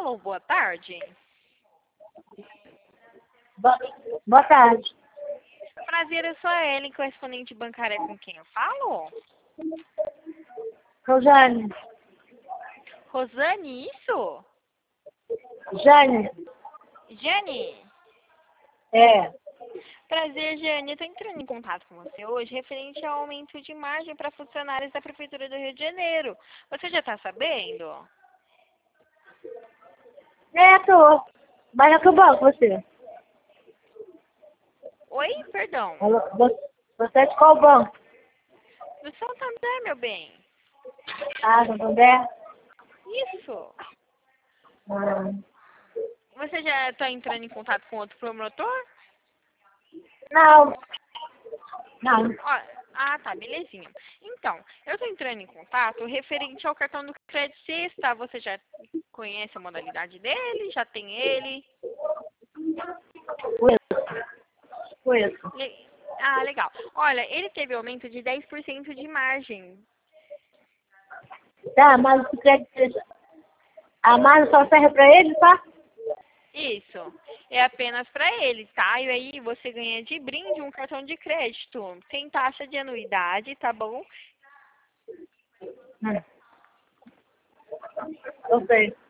Alô, boa tarde. Boa tarde. Prazer, eu sou a Ellen, correspondente bancária com quem eu falo? Rosane. Rosane, isso? Jane. Jane? É. Prazer, Jane. Eu estou entrando em contato com você hoje referente ao aumento de margem para funcionários da Prefeitura do Rio de Janeiro. Você já está sabendo? Tô. Mas eu tô bom com você. Oi? Perdão. Alô, você é de qual banco? Do Santander, meu bem. Ah, Santander? Isso. Hum. Você já está entrando em contato com outro promotor? Não. Não. Tá, belezinha. Então, eu estou entrando em contato referente ao cartão do Crédito Sexta. Você já conhece a modalidade dele? Já tem ele? Conheço. Legal. Olha, ele teve aumento de 10% de margem. Tá, mas o crédito... A margem só serve pra ele, tá? Isso. É apenas para ele, tá? E aí você ganha de brinde um cartão de crédito. Sem taxa de anuidade, tá bom? Eu sei.